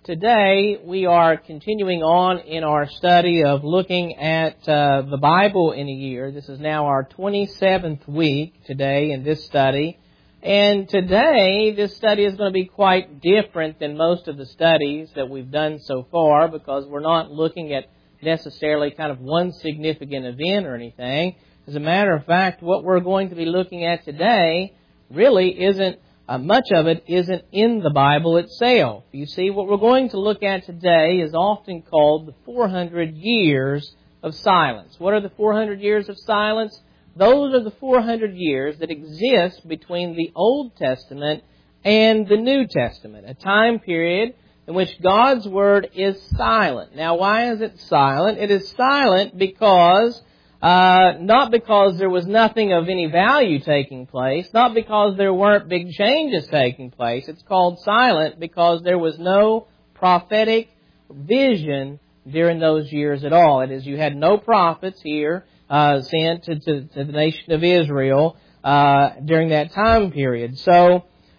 Today we are continuing on in our study of looking at the Bible in a year. This is now our 27th week today in this study. And today this study is going to be quite different than most of the studies that we've done so far, because we're not looking at necessarily kind of one significant event or anything. As a matter of fact, what we're going to be looking at today really isn't much of it isn't in the Bible itself. You see, what we're going to look at today is often called the 400 years of silence. What are the 400 years of silence? Those are the 400 years that exist between the Old Testament and the New Testament, a time period in which God's Word is silent. Now, why is it silent? It is silent because not because there was nothing of any value taking place, not because there weren't big changes taking place. It's called silent because there was no prophetic vision during those years at all. It is, you had no prophets here sent to the nation of Israel during that time period. So,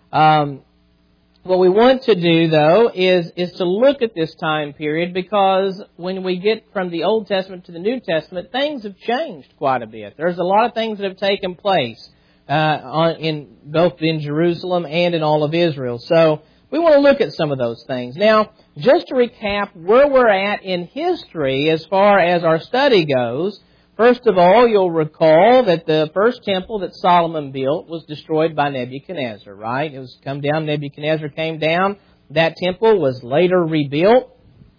what we want to do, though, is to look at this time period, because when we get from the Old Testament to the New Testament, things have changed quite a bit. There's a lot of things that have taken place in both in Jerusalem and in all of Israel. So we want to look at some of those things. Now, just to recap where we're at in history as far as our study goes, first of all, you'll recall that the first temple that Solomon built was destroyed by Nebuchadnezzar, right? It was come down, Nebuchadnezzar came down. That temple was later rebuilt.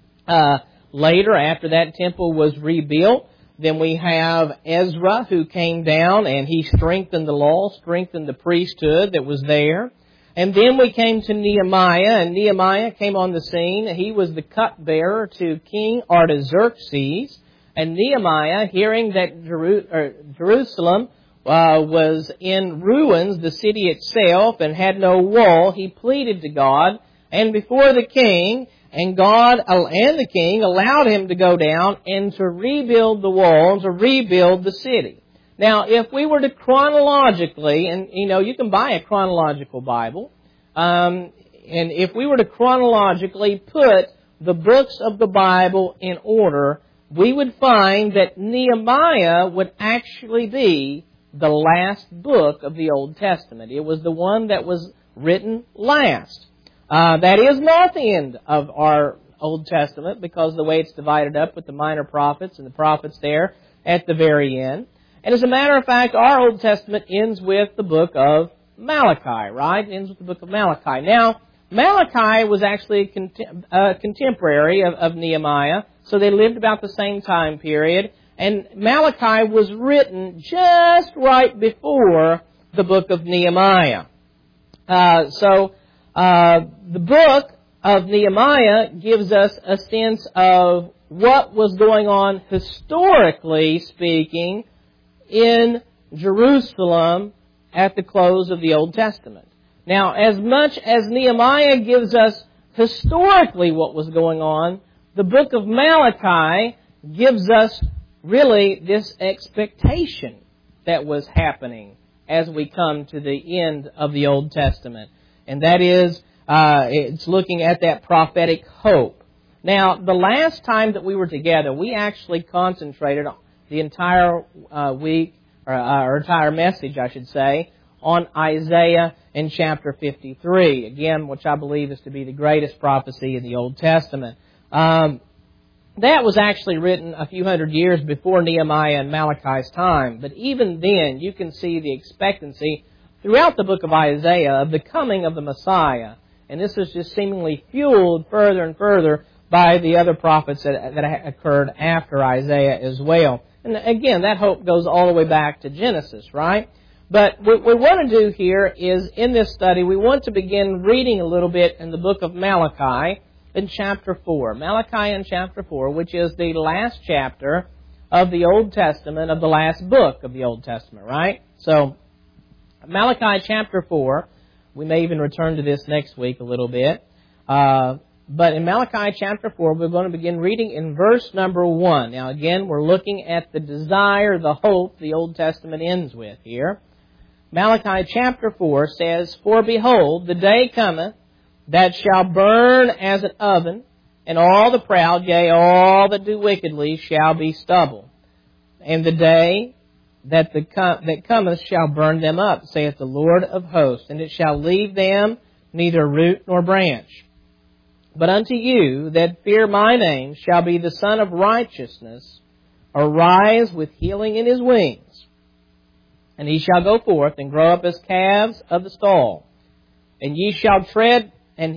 Later, after that temple was rebuilt, then we have Ezra, who came down and he strengthened the law, strengthened the priesthood that was there. And then we came to Nehemiah, and Nehemiah came on the scene. He was the cupbearer to King Artaxerxes. And Nehemiah, hearing that Jerusalem was in ruins, the city itself, and had no wall, he pleaded to God and before the king, and God and the king allowed him to go down and to rebuild the walls, to rebuild the city. Now, if we were to chronologically, and you can buy a chronological Bible, and if we were to chronologically put the books of the Bible in order, we would find that Nehemiah would actually be the last book of the Old Testament. It was the one that was written last. That is not the end of our Old Testament, because the way it's divided up with the minor prophets and the prophets there at the very end. And as a matter of fact, our Old Testament ends with the book of Malachi, right? It ends with the book of Malachi. Now, Malachi was actually a contemporary of Nehemiah. So they lived about the same time period. And Malachi was written just right before the book of Nehemiah. The book of Nehemiah gives us a sense of what was going on historically speaking in Jerusalem at the close of the Old Testament. Now, as much as Nehemiah gives us historically what was going on, the book of Malachi gives us really this expectation that was happening as we come to the end of the Old Testament. And that is, it's looking at that prophetic hope. Now, the last time that we were together, we actually concentrated the entire week, or entire message, I should say, on Isaiah in chapter 53. Again, which I believe is to be the greatest prophecy in the Old Testament. That was actually written a few hundred years before Nehemiah and Malachi's time. But even then, you can see the expectancy throughout the book of Isaiah of the coming of the Messiah. And this is just seemingly fueled further and further by the other prophets that occurred after Isaiah as well. And again, that hope goes all the way back to Genesis, right? But what we want to do here is, in this study, we want to begin reading a little bit in the book of Malachi, in chapter 4. Malachi in chapter 4, which is the last chapter of the Old Testament, of the last book of the Old Testament, right? So, Malachi chapter 4, we may even return to this next week a little bit. But in Malachi chapter 4, we're going to begin reading in verse number 1. Now again, we're looking at the desire, the hope the Old Testament ends with here. Malachi chapter 4 says, "For behold, the day cometh, that shall burn as an oven, and all the proud, yea, all that do wickedly, shall be stubble. And the day that cometh shall burn them up, saith the Lord of hosts, and it shall leave them neither root nor branch. But unto you that fear my name shall be the Son of Righteousness arise with healing in his wings. And he shall go forth and grow up as calves of the stall. And ye shall tread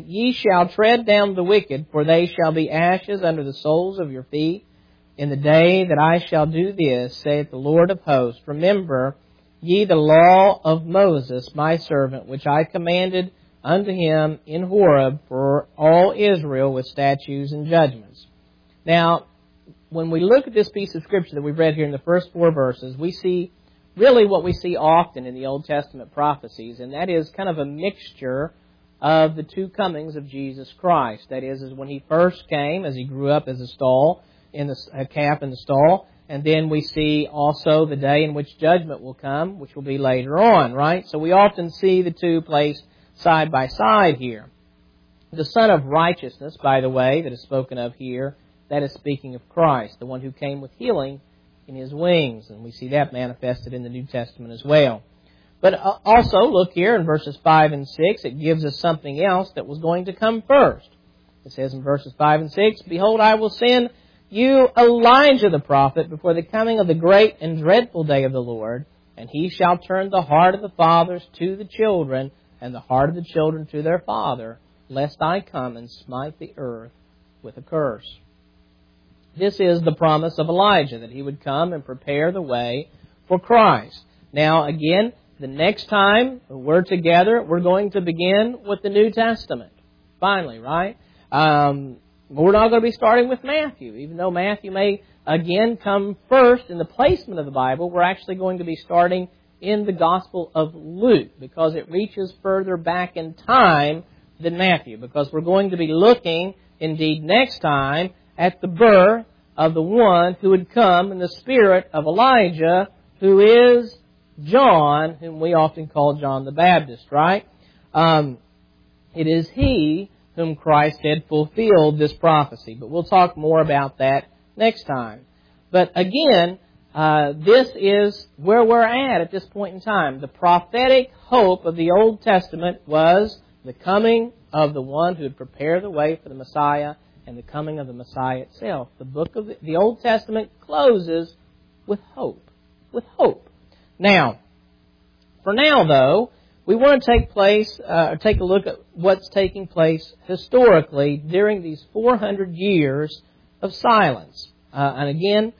down the wicked, for they shall be ashes under the soles of your feet. In the day that I shall do this, saith the Lord of hosts, remember ye the law of Moses, my servant, which I commanded unto him in Horeb for all Israel with statutes and judgments. Now, when we look at this piece of Scripture that we've read here in the first 4 verses, we see really what we see often in the Old Testament prophecies, and that is kind of a mixture of the two comings of Jesus Christ. That is when He first came, as He grew up as a calf in the stall, and then we see also the day in which judgment will come, which will be later on, right? So we often see the two placed side by side here. The Son of Righteousness, by the way, that is spoken of here, that is speaking of Christ, the one who came with healing in His wings. And we see that manifested in the New Testament as well. But also, look here in verses 5 and 6, it gives us something else that was going to come first. It says in verses 5 and 6, Behold, I will send you Elijah the prophet before the coming of the great and dreadful day of the Lord, and he shall turn the heart of the fathers to the children, and the heart of the children to their father, lest I come and smite the earth with a curse. This is the promise of Elijah, that he would come and prepare the way for Christ. Now, again, the next time we're together, we're going to begin with the New Testament. Finally, right? We're not going to be starting with Matthew. Even though Matthew may, again, come first in the placement of the Bible, we're actually going to be starting in the Gospel of Luke, because it reaches further back in time than Matthew, because we're going to be looking, indeed, next time at the birth of the one who would come in the spirit of Elijah, who is John, whom we often call John the Baptist, right? It is he whom Christ had fulfilled this prophecy. But we'll talk more about that next time. But again, this is where we're at this point in time. The prophetic hope of the Old Testament was the coming of the one who would prepare the way for the Messiah and the coming of the Messiah itself. The book of the Old Testament closes with hope. With hope. Now, for now, though, we want to take a look at what's taking place historically during these 400 years of silence. And again,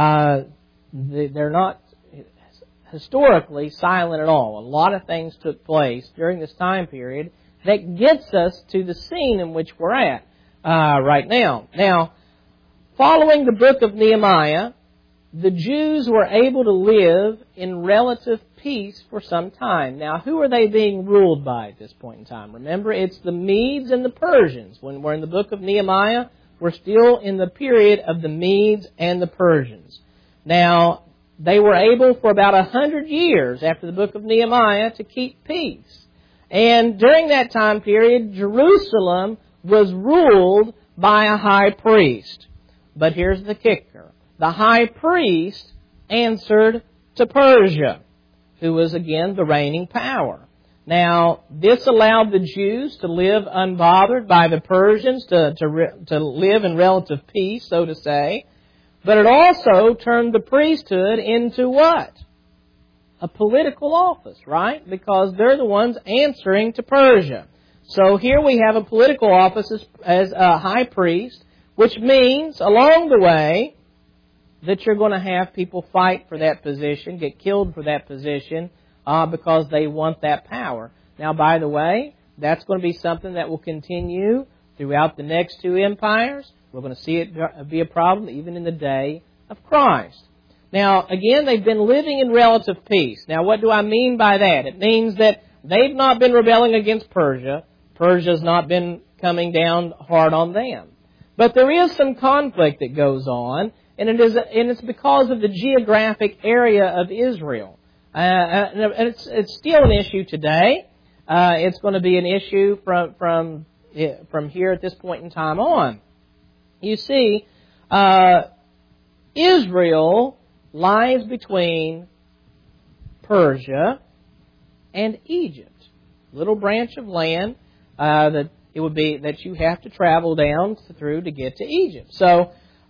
they're not historically silent at all. A lot of things took place during this time period that gets us to the scene in which we're at right now. Now, following the book of Nehemiah, the Jews were able to live in relative peace for some time. Now, who are they being ruled by at this point in time? Remember, it's the Medes and the Persians. When we're in the book of Nehemiah, we're still in the period of the Medes and the Persians. Now, they were able for about 100 years after the book of Nehemiah to keep peace. And during that time period, Jerusalem was ruled by a high priest. But here's the kicker. The high priest answered to Persia, who was again the reigning power. Now, this allowed the Jews to live unbothered by the Persians, to live in relative peace, so to say. But it also turned the priesthood into what? A political office, right? Because they're the ones answering to Persia. So here we have a political office as a high priest, which means along the way that you're going to have people fight for that position, get killed for that position, because they want that power. Now, by the way, that's going to be something that will continue throughout the next two empires. We're going to see it be a problem even in the day of Christ. Now, again, they've been living in relative peace. Now, what do I mean by that? It means that they've not been rebelling against Persia. Persia's not been coming down hard on them. But there is some conflict that goes on, and it's because of the geographic area of Israel. And it's still an issue today. It's going to be an issue from from here at this point in time on. You see, Israel lies between Persia and Egypt. Little branch of land that it would be that you have to travel down through to get to Egypt. So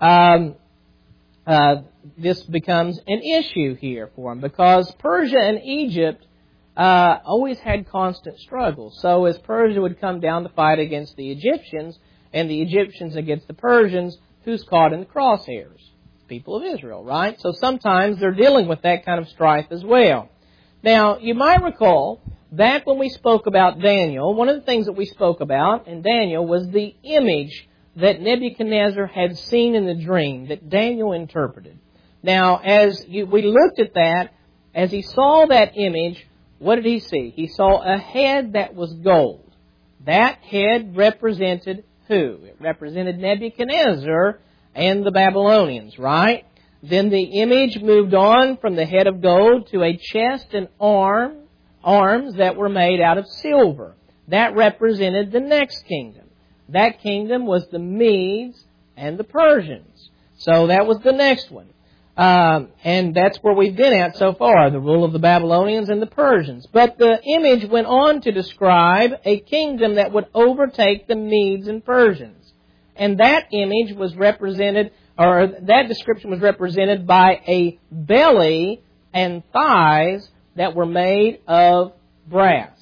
this becomes an issue here for them because Persia and Egypt always had constant struggles. So as Persia would come down to fight against the Egyptians and the Egyptians against the Persians, who's caught in the crosshairs? People of Israel, right? So sometimes they're dealing with that kind of strife as well. Now, you might recall back when we spoke about Daniel, one of the things that we spoke about in Daniel was the image that Nebuchadnezzar had seen in the dream that Daniel interpreted. Now, we looked at that, as he saw that image, what did he see? He saw a head that was gold. That head represented who? It represented Nebuchadnezzar and the Babylonians, right? Then the image moved on from the head of gold to a chest and arms that were made out of silver. That represented the next kingdom. That kingdom was the Medes and the Persians. So that was the next one. And that's where we've been at so far, the rule of the Babylonians and the Persians. But the image went on to describe a kingdom that would overtake the Medes and Persians. And that image was represented, or that description was represented by a belly and thighs that were made of brass.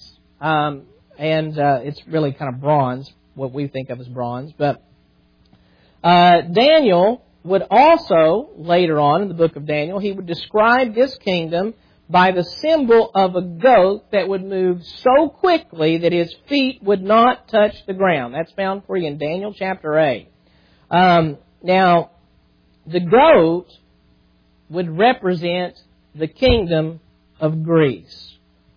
It's really kind of bronze, what we think of as bronze. But Daniel would also, later on in the book of Daniel, he would describe this kingdom by the symbol of a goat that would move so quickly that his feet would not touch the ground. That's found for you in Daniel chapter 8. Now, the goat would represent the kingdom of Greece.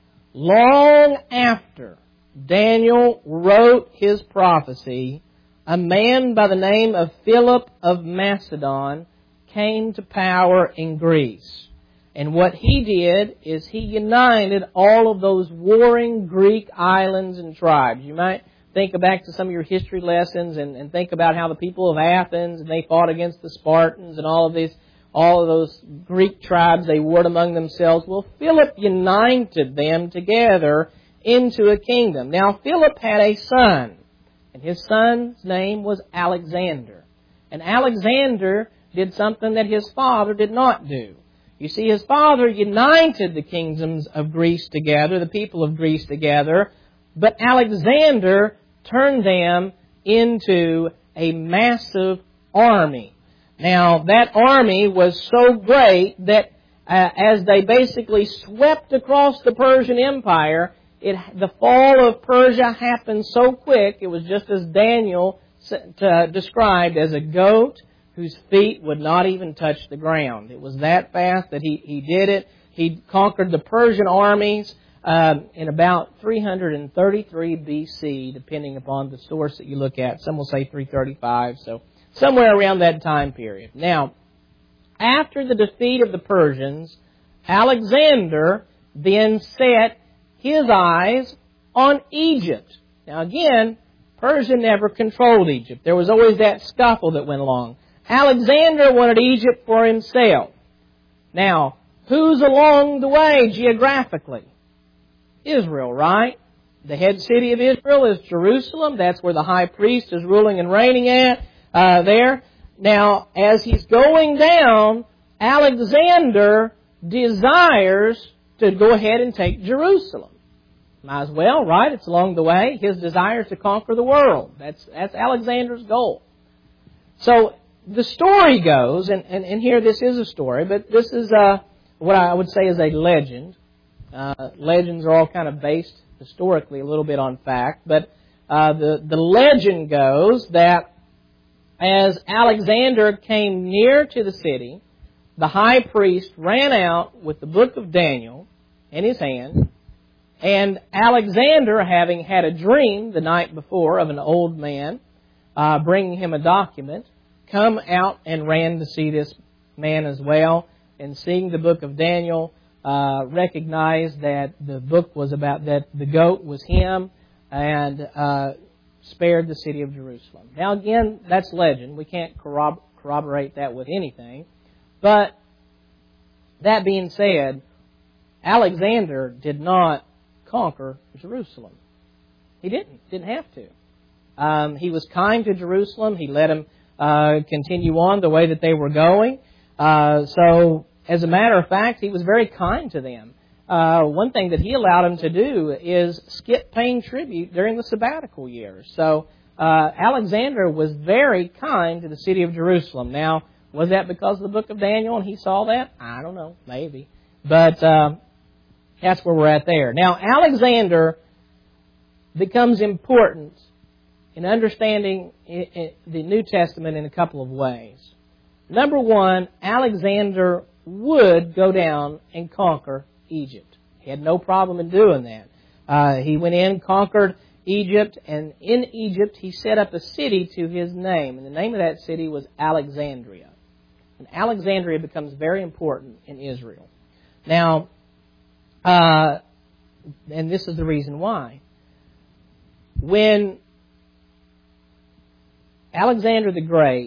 Long after Daniel wrote his prophecy, a man by the name of Philip of Macedon came to power in Greece. And what he did is he united all of those warring Greek islands and tribes. You might think back to some of your history lessons and think about how the people of Athens, and they fought against the Spartans and all of those Greek tribes, they warred among themselves. Well, Philip united them together into a kingdom. Now, Philip had a son, and his son's name was Alexander. And Alexander did something that his father did not do. You see, his father united the kingdoms of Greece together, the people of Greece together, but Alexander turned them into a massive army. Now, that army was so great that as they basically swept across the Persian Empire, the fall of Persia happened so quick, it was just as Daniel described, as a goat whose feet would not even touch the ground. It was that fast that he did it. He conquered the Persian armies in about 333 BC, depending upon the source that you look at. Some will say 335, so somewhere around that time period. Now, after the defeat of the Persians, Alexander then set his eyes on Egypt. Now again, Persia never controlled Egypt. There was always that scuffle that went along. Alexander wanted Egypt for himself. Now, who's along the way geographically? Israel, right? The head city of Israel is Jerusalem. That's where the high priest is ruling and reigning at there. Now, as he's going down, Alexander desires to go ahead and take Jerusalem. Might as well, right? It's along the way. His desire is to conquer the world. That's Alexander's goal. So the story goes, and here this is a story, but this is what I would say is a legend. Legends are all kind of based historically a little bit on fact, but the legend goes that as Alexander came near to the city, the high priest ran out with the book of Daniel in his hand, and Alexander, having had a dream the night before of an old man bringing him a document, come out and ran to see this man as well, and seeing the book of Daniel, recognized that the book was about, that the goat was him, and spared the city of Jerusalem. Now again, that's legend. We can't corroborate that with anything. But that being said, Alexander did not conquer Jerusalem. He didn't have to. He was kind to Jerusalem. He let them continue on the way that they were going. So, as a matter of fact, he was very kind to them. One thing that he allowed them to do is skip paying tribute during the sabbatical years. So, Alexander was very kind to the city of Jerusalem. Now, was that because of the book of Daniel and he saw that? I don't know, maybe. But that's where we're at there. Now, Alexander becomes important in understanding the New Testament in a couple of ways. Number one, Alexander would go down and conquer Egypt. He had no problem in doing that. He went in, conquered Egypt, and in Egypt he set up a city to his name. And the name of that city was Alexandria. And Alexandria becomes very important in Israel. Now, and this is the reason why. When Alexander the Great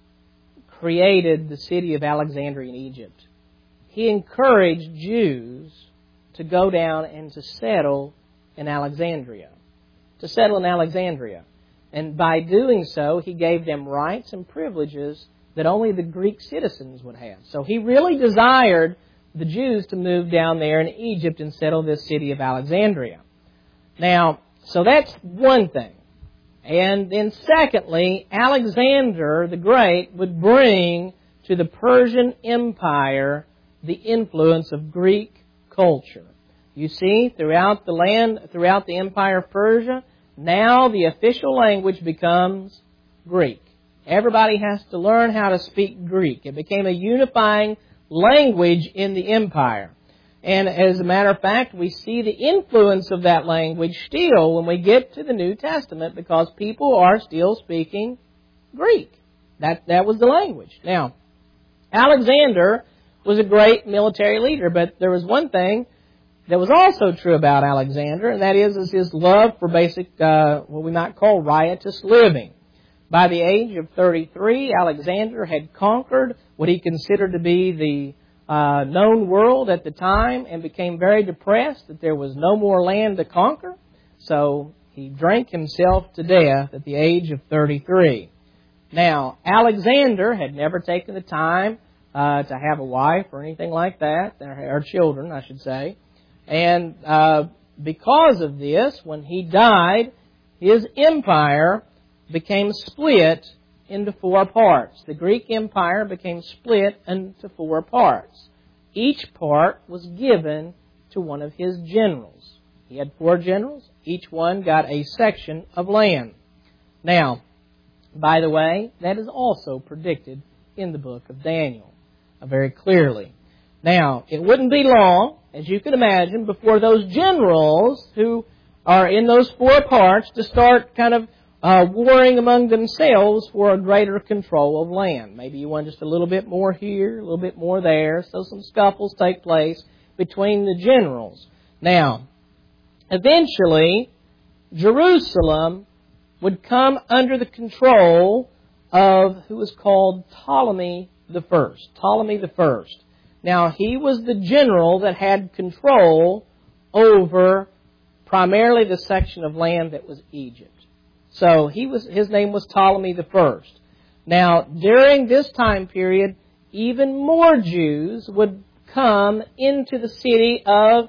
created the city of Alexandria in Egypt, he encouraged Jews to go down and to settle in Alexandria. To settle in Alexandria. And by doing so, he gave them rights and privileges that only the Greek citizens would have. So he really desired the Jews to move down there in Egypt and settle this city of Alexandria. Now, so that's one thing. And then secondly, Alexander the Great would bring to the Persian Empire the influence of Greek culture. You see, throughout the Empire of Persia, now the official language becomes Greek. Everybody has to learn how to speak Greek. It became a unifying language in the empire. And as a matter of fact, we see the influence of that language still when we get to the New Testament because people are still speaking Greek. That was the language. Now, Alexander was a great military leader, but there was one thing that was also true about Alexander, and that is his love for basic, what we might call riotous living. By the age of 33, Alexander had conquered what he considered to be the known world at the time and became very depressed that there was no more land to conquer. So he drank himself to death at the age of 33. Now, Alexander had never taken the time to have a wife or anything like that, or children, I should say. And because of this, when he died, his empire became split into 4 parts. The Greek Empire became split into 4 parts. Each part was given to one of his generals. He had 4 generals. Each one got a section of land. Now, by the way, that is also predicted in the book of Daniel very clearly. Now, it wouldn't be long, as you can imagine, before those generals who are in those 4 parts to start kind of warring among themselves for a greater control of land. Maybe you want just a little bit more here, a little bit more there. So some scuffles take place between the generals. Now, eventually, Jerusalem would come under the control of who was called Ptolemy the First. Ptolemy the First. Now, he was the general that had control over primarily the section of land that was Egypt. So his name was Ptolemy the First. Now, during this time period, even more Jews would come into the city of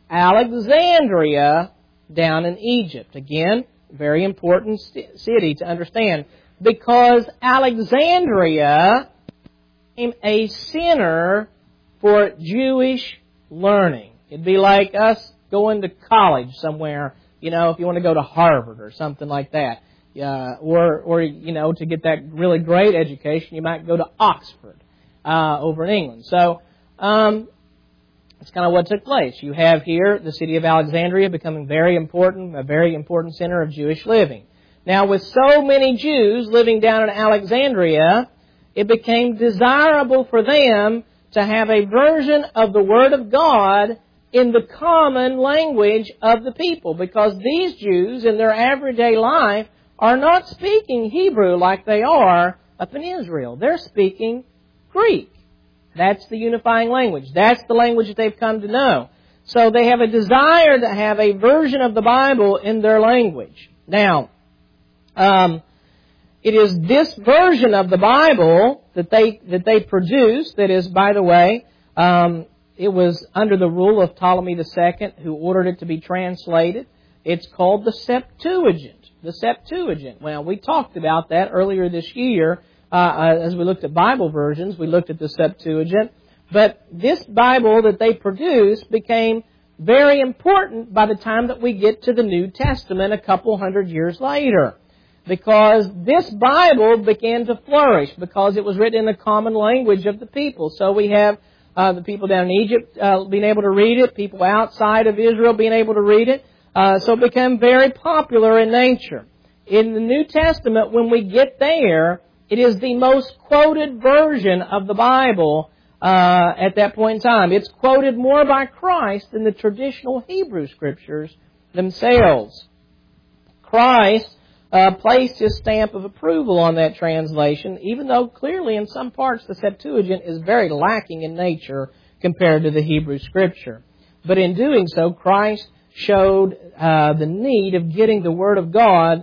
Alexandria down in Egypt. Again, very important city to understand, because Alexandria became a center for Jewish learning. It'd be like us going to college somewhere, if you want to go to Harvard or something like that. Or to get that really great education, you might go to Oxford over in England. So, that's kind of what took place. You have here the city of Alexandria becoming a very important center of Jewish living. Now, with so many Jews living down in Alexandria, it became desirable for them to have a version of the Word of God in the common language of the people, because these Jews in their everyday life are not speaking Hebrew like they are up in Israel. They're speaking Greek. That's the unifying language. That's the language that they've come to know. So they have a desire to have a version of the Bible in their language. Now, it is this version of the Bible that they produce that is, by the way, it was under the rule of Ptolemy II, who ordered it to be translated. It's called the Septuagint. The Septuagint. Well, we talked about that earlier this year. As we looked at Bible versions, we looked at the Septuagint. But this Bible that they produced became very important by the time that we get to the New Testament a couple hundred years later. Because this Bible began to flourish because it was written in the common language of the people. So we have the people down in Egypt being able to read it, people outside of Israel being able to read it. So it became very popular in nature. In the New Testament, when we get there, it is the most quoted version of the Bible at that point in time. It's quoted more by Christ than the traditional Hebrew Scriptures themselves. Christ placed His stamp of approval on that translation, even though clearly in some parts the Septuagint is very lacking in nature compared to the Hebrew Scripture. But in doing so, Christ showed the need of getting the Word of God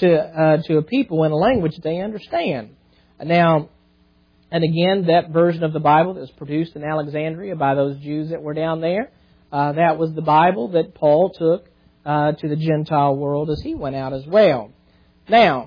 to a people in a language that they understand. Now, and again, that version of the Bible that was produced in Alexandria by those Jews that were down there, that was the Bible that Paul took to the Gentile world as he went out as well. Now,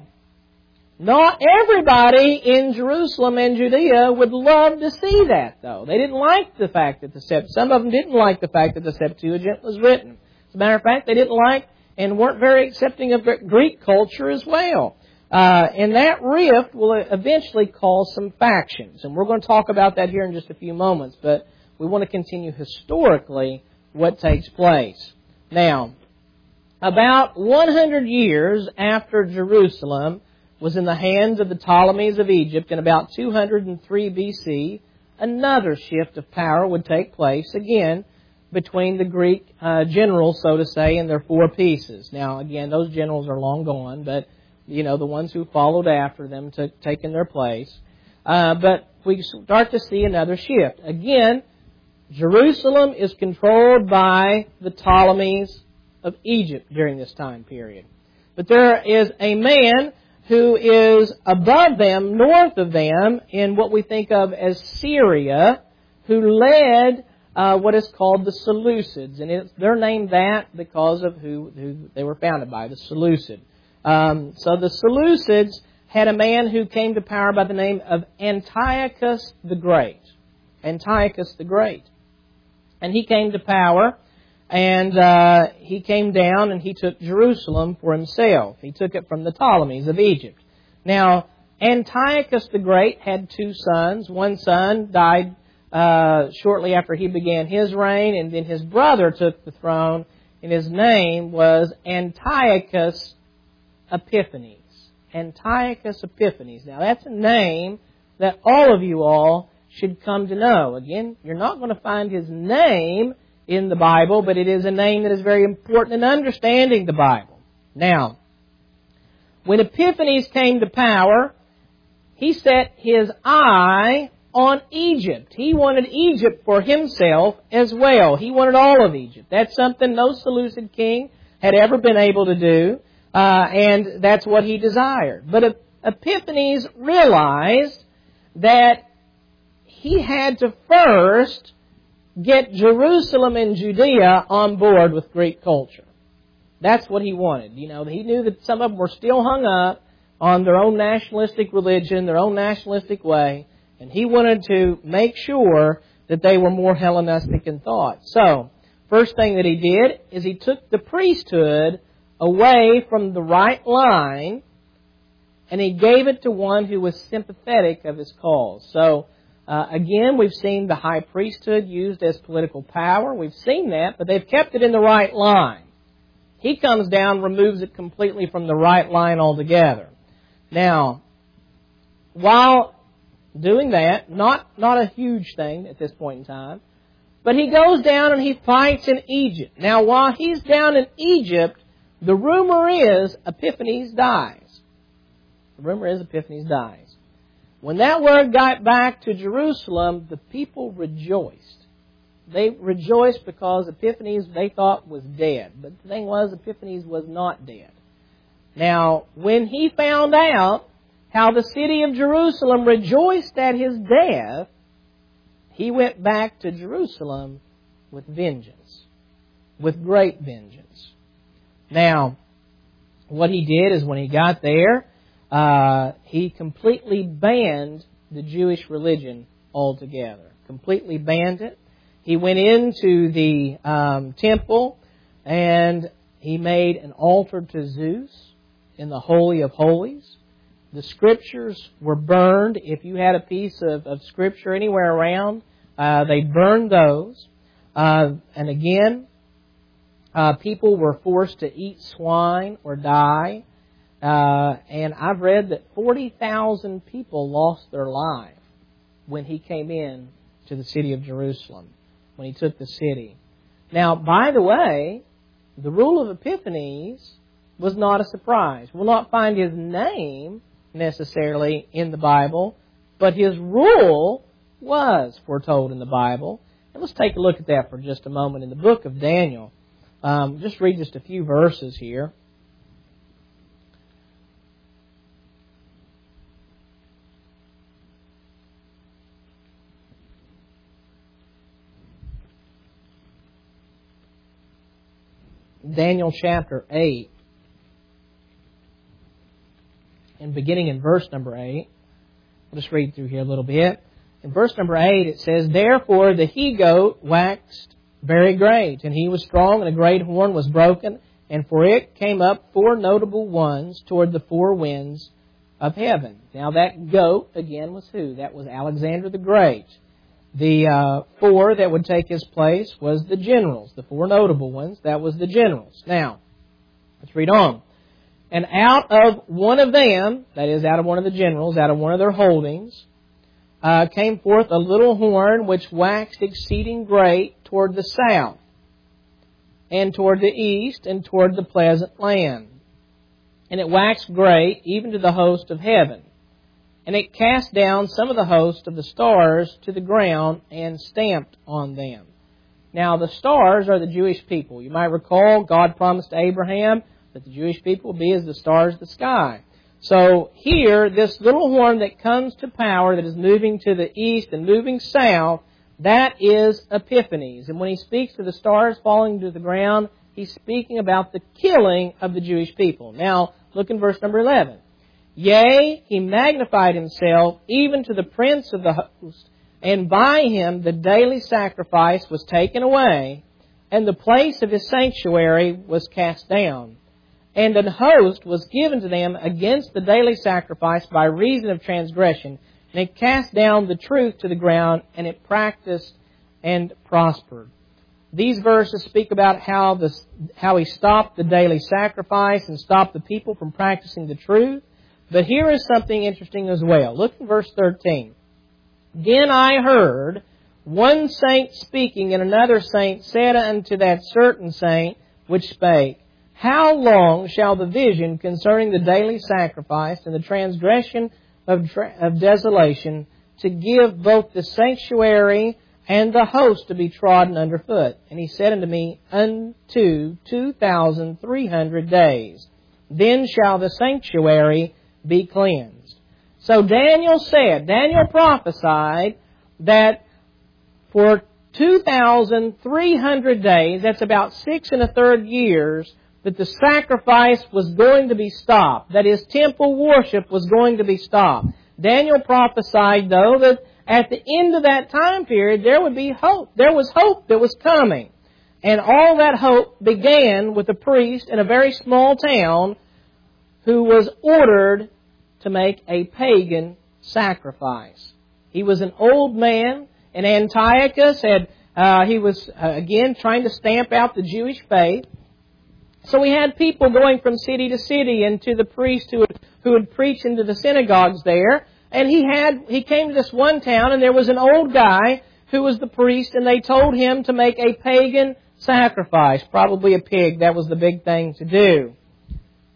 not everybody in Jerusalem and Judea would love to see that, though. They didn't like the fact that some of them didn't like the fact that the Septuagint was written. As a matter of fact, they didn't like and weren't very accepting of Greek culture as well. And that rift will eventually cause some factions. And we're going to talk about that here in just a few moments. But we want to continue historically what takes place. Now, about 100 years after Jerusalem was in the hands of the Ptolemies of Egypt, in about 203 BC, another shift of power would take place again between the Greek generals, so to say, and their four pieces. Now, again, those generals are long gone, but, the ones who followed after them taking their place. But we start to see another shift. Again, Jerusalem is controlled by the Ptolemies of Egypt during this time period. But there is a man who is above them, north of them, in what we think of as Syria, who led what is called the Seleucids. And they're named that because of who they were founded by, the Seleucid. So the Seleucids had a man who came to power by the name of Antiochus the Great. Antiochus the Great. And he came to power, and he came down and he took Jerusalem for himself. He took it from the Ptolemies of Egypt. Now, Antiochus the Great had two sons. One son died shortly after he began his reign, and then his brother took the throne, and his name was Antiochus Epiphanes. Antiochus Epiphanes. Now, that's a name that all of you all should come to know. Again, you're not going to find his name in the Bible, but it is a name that is very important in understanding the Bible. Now, when Epiphanes came to power, he set his eye on Egypt. He wanted Egypt for himself as well. He wanted all of Egypt. That's something no Seleucid king had ever been able to do, and that's what he desired. But Epiphanes realized that he had to first get Jerusalem and Judea on board with Greek culture. That's what he wanted. He knew that some of them were still hung up on their own nationalistic religion, their own nationalistic way, and he wanted to make sure that they were more Hellenistic in thought. So, first thing that he did is he took the priesthood away from the right line, and he gave it to one who was sympathetic of his cause. So, again, we've seen the high priesthood used as political power. We've seen that, but they've kept it in the right line. He comes down, removes it completely from the right line altogether. Now, while doing that, not a huge thing at this point in time, but he goes down and he fights in Egypt. Now, while he's down in Egypt, the rumor is Epiphanes dies. The rumor is Epiphanes dies. When that word got back to Jerusalem, the people rejoiced. They rejoiced because Epiphanes they thought was dead. But the thing was, Epiphanes was not dead. Now, when he found out how the city of Jerusalem rejoiced at his death, he went back to Jerusalem with vengeance, with great vengeance. Now, what he did is when he got there, he completely banned the Jewish religion altogether. Completely banned it. He went into the temple and he made an altar to Zeus in the Holy of Holies. The Scriptures were burned. If you had a piece of Scripture anywhere around, they burned those. And again, people were forced to eat swine or die. And I've read that 40,000 people lost their life when he came in to the city of Jerusalem, when he took the city. Now, by the way, the rule of Epiphanes was not a surprise. We'll not find his name necessarily in the Bible, but his rule was foretold in the Bible. And let's take a look at that for just a moment in the book of Daniel. Just read just a few verses here. Daniel chapter 8, and beginning in verse number 8. I'll just read through here a little bit. In verse number 8 it says, "Therefore the he-goat waxed very great, and he was strong, and a great horn was broken, and for it came up 4 notable ones toward the 4 winds of heaven." Now that goat, again, was who? That was Alexander the Great. The 4 that would take his place was the generals. The 4 notable ones, that was the generals. Now, let's read on. "And out of one of them," that is, out of one of the generals, out of one of their holdings, came forth a little horn which waxed exceeding great toward the south, and toward the east, and toward the pleasant land. And it waxed great even to the host of heaven. And it cast down some of the host of the stars to the ground and stamped on them. Now, the stars are the Jewish people. You might recall God promised to Abraham that the Jewish people will be as the stars of the sky. So here, this little horn that comes to power, that is moving to the east and moving south, that is Epiphanes. And when he speaks to the stars falling to the ground, he's speaking about the killing of the Jewish people. Now, look in verse number 11. "Yea, he magnified himself even to the prince of the host, and by him the daily sacrifice was taken away, and the place of his sanctuary was cast down. And an host was given to them against the daily sacrifice by reason of transgression, and it cast down the truth to the ground, and it practiced and prospered." These verses speak about how he stopped the daily sacrifice and stopped the people from practicing the truth. But here is something interesting as well. Look at verse 13. "Then I heard one saint speaking, and another saint said unto that certain saint which spake, How long shall the vision concerning the daily sacrifice and the transgression of desolation to give both the sanctuary and the host to be trodden under foot? And he said unto me, Unto 2,300 days. Then shall the sanctuary be cleansed." So Daniel prophesied that for 2,300 days, that's about 6 1/3 years, that the sacrifice was going to be stopped. That is, temple worship was going to be stopped. Daniel prophesied, though, that at the end of that time period, there would be hope. There was hope that was coming. And all that hope began with a priest in a very small town who was ordered to make a pagan sacrifice. He was an old man, and Antiochus he was again trying to stamp out the Jewish faith. So we had people going from city to city, and to the priest who would preach into the synagogues there. And he came to this one town, and there was an old guy who was the priest, and they told him to make a pagan sacrifice, probably a pig. That was the big thing to do.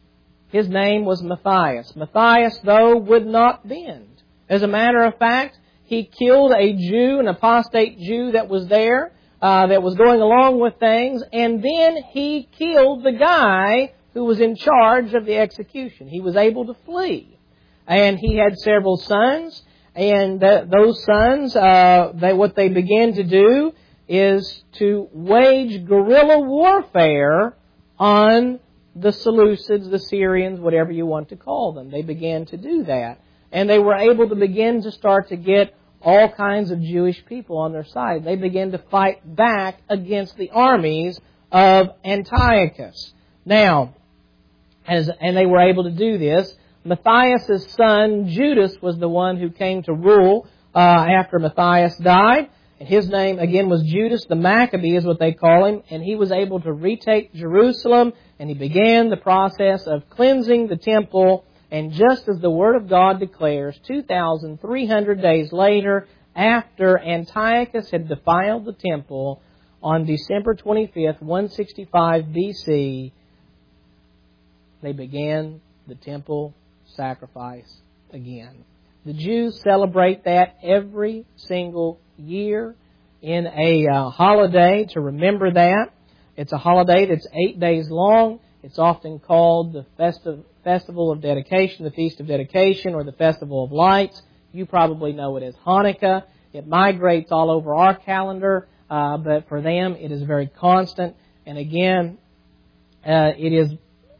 His name was Matthias. Matthias, though, would not bend. As a matter of fact, he killed a Jew, an apostate Jew that was there, that was going along with things, and then he killed the guy who was in charge of the execution. He was able to flee. And he had several sons, and those sons, what they began to do is to wage guerrilla warfare on the Seleucids, the Syrians, whatever you want to call them. They began to do that. And they were able to begin to start to get all kinds of Jewish people on their side. They began to fight back against the armies of Antiochus. Now, and they were able to do this. Matthias' son, Judas, was the one who came to rule after Matthias died. And his name, again, was Judas the Maccabee, is what they call him. And he was able to retake Jerusalem, and he began the process of cleansing the temple. And just as the Word of God declares, 2,300 days later, after Antiochus had defiled the temple, on December 25th, 165 BC, they began the temple sacrifice again. The Jews celebrate that every single year in a holiday to remember that. It's a holiday that's 8 days long. It's often called the Festival of Dedication, the Feast of Dedication, or the Festival of Lights. You probably know it as Hanukkah. It migrates all over our calendar, but for them it is very constant. And again, it is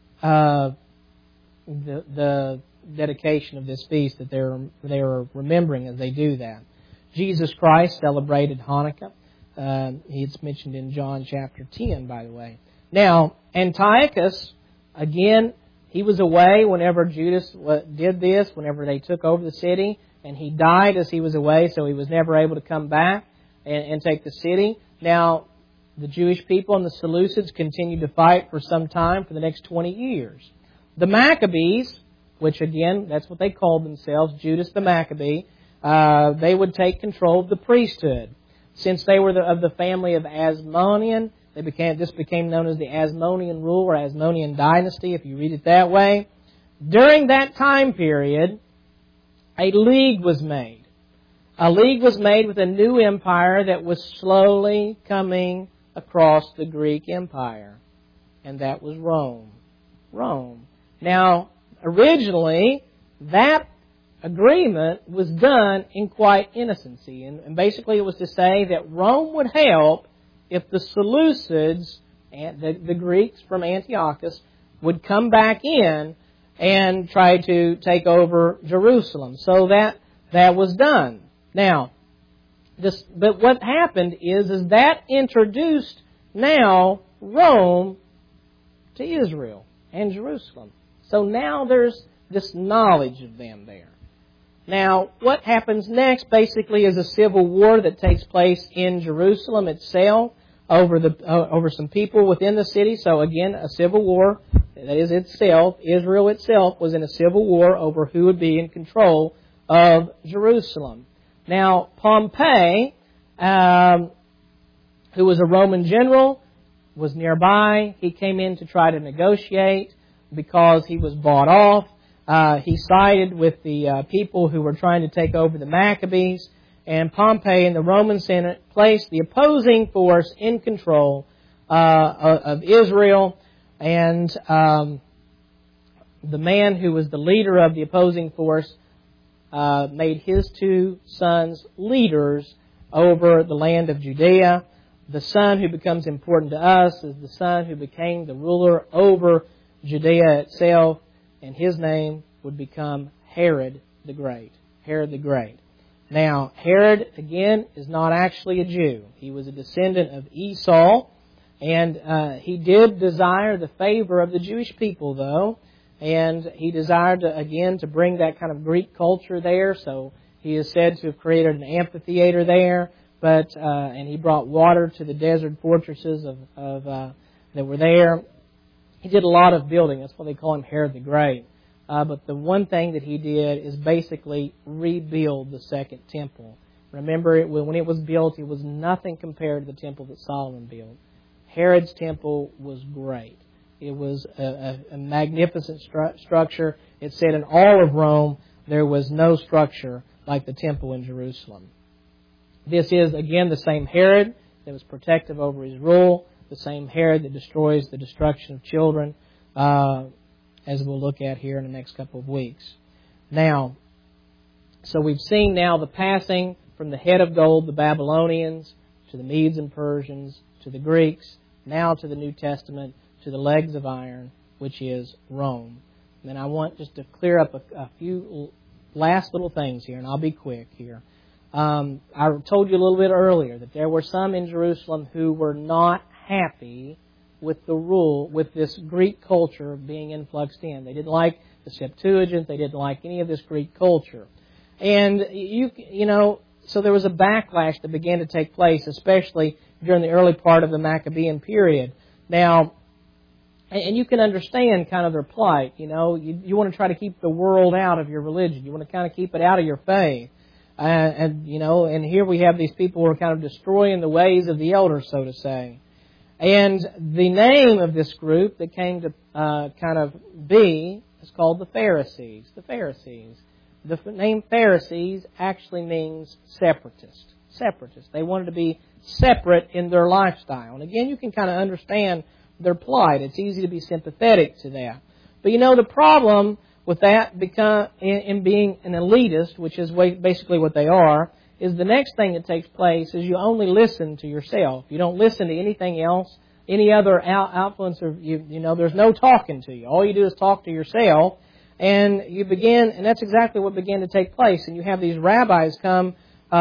the dedication of this feast that they are remembering as they do that. Jesus Christ celebrated Hanukkah. It's mentioned in John chapter 10, by the way. Now, Antiochus, again, he was away whenever Judas did this, whenever they took over the city, and he died as he was away, so he was never able to come back and take the city. Now, the Jewish people and the Seleucids continued to fight for some time, for the next 20 years. The Maccabees, which again, that's what they called themselves, Judas the Maccabee, they would take control of the priesthood. Since they were of the family of Asmonean, this became known as the Asmonean rule or Asmonean dynasty, if you read it that way. During that time period, a league was made. A league was made with a new empire that was slowly coming across the Greek Empire, and that was Rome. Rome. Now, originally, that agreement was done in quite innocency, and basically it was to say that Rome would help if the Seleucids, and the Greeks from Antiochus, would come back in and try to take over Jerusalem. So that was done. Now, but what happened is that introduced now Rome to Israel and Jerusalem. So now there's this knowledge of them there. Now, what happens next basically is a civil war that takes place in Jerusalem itself over some people within the city. So again, a civil war, that is itself, Israel itself was in a civil war over who would be in control of Jerusalem. Now, Pompey, who was a Roman general, was nearby. He came in to try to negotiate because he was bought off. He sided with the people who were trying to take over the Maccabees, and Pompey and the Roman Senate placed the opposing force in control of Israel, and the man who was the leader of the opposing force made his two sons leaders over the land of Judea. The son who becomes important to us is the son who became the ruler over Judea itself, and his name would become Herod the Great. Herod the Great. Now, Herod, again, is not actually a Jew. He was a descendant of Esau, and he did desire the favor of the Jewish people, though, and he desired, to bring that kind of Greek culture there, so he is said to have created an amphitheater there, and he brought water to the desert fortresses that were there. He did a lot of building. That's why they call him Herod the Great. But the one thing that he did is basically rebuild the second temple. Remember, when it was built, it was nothing compared to the temple that Solomon built. Herod's temple was great. It was a magnificent structure. It said in all of Rome there was no structure like the temple in Jerusalem. This is, again, the same Herod that was protective over his rule, the same Herod that destroys the destruction of children, as we'll look at here in the next couple of weeks. Now, so we've seen now the passing from the head of gold, the Babylonians, to the Medes and Persians, to the Greeks, now to the New Testament, to the legs of iron, which is Rome. And I want just to clear up a few last little things here, and I'll be quick here. I told you a little bit earlier that there were some in Jerusalem who were not happy with the rule, with this Greek culture being influxed in. They didn't like the Septuagint. They didn't like any of this Greek culture. And, you know, so there was a backlash that began to take place, especially during the early part of the Maccabean period. Now, and you can understand kind of their plight. You know, you want to try to keep the world out of your religion. You want to kind of keep it out of your faith. And here we have these people who are kind of destroying the ways of the elders, so to say. And the name of this group that came to kind of be is called the Pharisees. The Pharisees. The name Pharisees actually means separatist. Separatist. They wanted to be separate in their lifestyle. And again, you can kind of understand their plight. It's easy to be sympathetic to that. But you know, the problem with that in being an elitist, which is basically what they are, is the next thing that takes place is you only listen to yourself. You don't listen to anything else, any other influencer. You know, there's no talking to you. All you do is talk to yourself, and and that's exactly what began to take place. And you have these rabbis come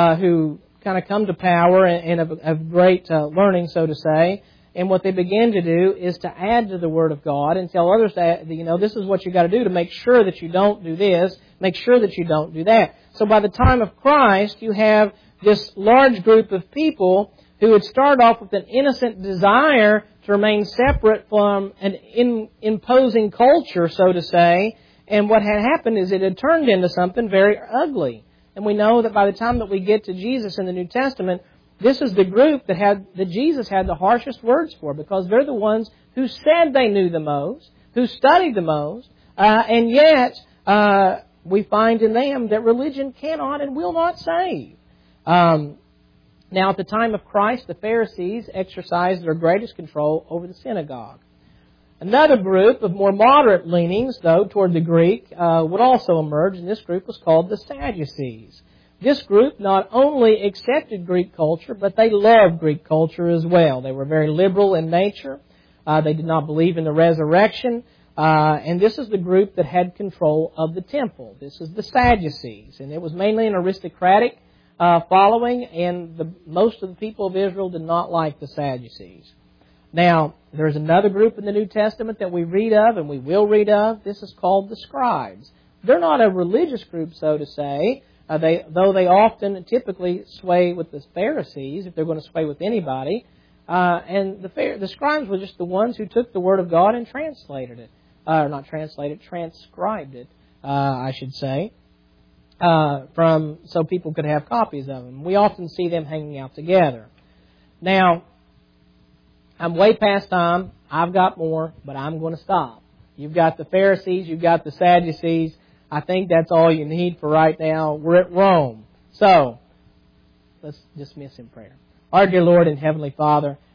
who kind of come to power and of great learning, so to say. And what they begin to do is to add to the Word of God and tell others that, you know, this is what you got to do to make sure that you don't do this, make sure that you don't do that. So by the time of Christ, you have this large group of people who had started off with an innocent desire to remain separate from an imposing culture, so to say. And what had happened is it had turned into something very ugly. And we know that by the time that we get to Jesus in the New Testament, this is the group that Jesus had the harshest words for, because they're the ones who said they knew the most, who studied the most, and yet we find in them that religion cannot and will not save. Now, at the time of Christ, the Pharisees exercised their greatest control over the synagogue. Another group of more moderate leanings, though, toward the Greek would also emerge, and this group was called the Sadducees. This group not only accepted Greek culture, but they loved Greek culture as well. They were very liberal in nature. They did not believe in the resurrection. And this is the group that had control of the temple. This is the Sadducees. And it was mainly an aristocratic following, and most of the people of Israel did not like the Sadducees. Now, there's another group in the New Testament that we read of, and we will read of. This is called the Scribes. They're not a religious group, so to say, though they often typically sway with the Pharisees, if they're going to sway with anybody. And the Scribes were just the ones who took the Word of God and translated it. Transcribed it, I should say, so people could have copies of them. We often see them hanging out together. Now, I'm way past time. I've got more, but I'm going to stop. You've got the Pharisees, you've got the Sadducees. I think that's all you need for right now. We're at Rome. So, let's dismiss in prayer. Our dear Lord and Heavenly Father,